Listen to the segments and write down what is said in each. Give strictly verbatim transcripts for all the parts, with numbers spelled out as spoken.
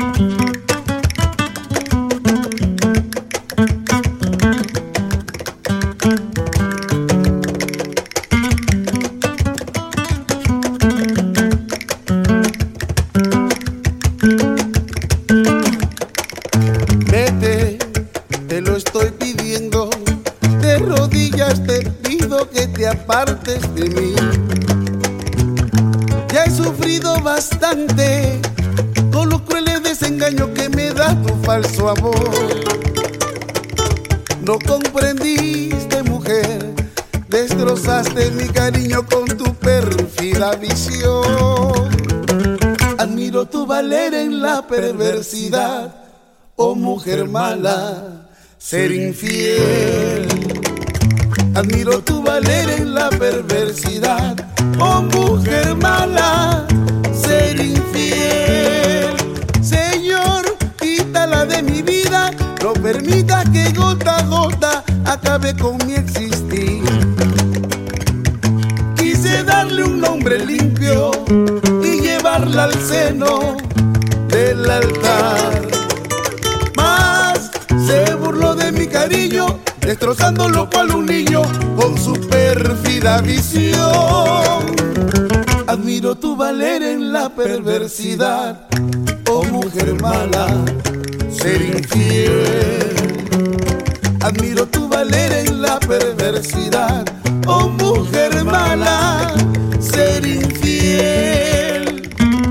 Vete, te lo estoy pidiendo, de rodillas te pido que te apartes de mí. Ya he sufrido bastante con los crueles desengaños que me da tu falso amor. No comprendiste, mujer, destrozaste mi cariño con tu pérfida visión. Admiro tu valer en la perversidad, oh mujer mala, ser infiel. Admiro tu valer en la perversidad, oh mujer mala, ser infiel. Señor, quítala de mi vida, no permita que gota a gota acabe con mi existir. Quise darle un nombre limpio y llevarla al seno del altar, mas se burló de mi cariño, destrozándolo cual un niño con su pérfida visión. Admiro tu valer en la perversidad, oh mujer mala, ser infiel. Admiro tu valer en la perversidad, oh mujer mala, ser infiel.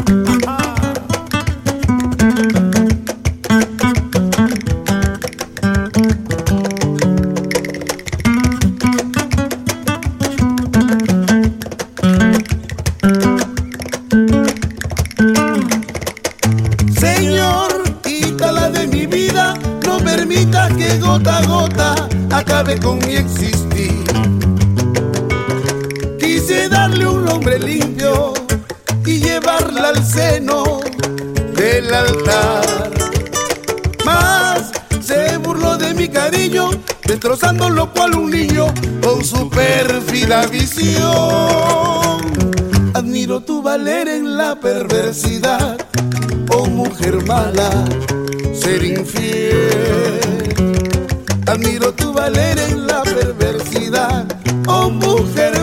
Señor, quítala de mi vida, no permita que gota a gota acabe con mi existir. Quise darle un nombre limpio y llevarla al seno del altar, mas se burló de mi cariño, destrozándolo cual un niño con su pérfida visión. Admiro tu valer en la perversidad, oh mujer mala, ser infiel. Admiro tu valer en la perversidad, oh mujer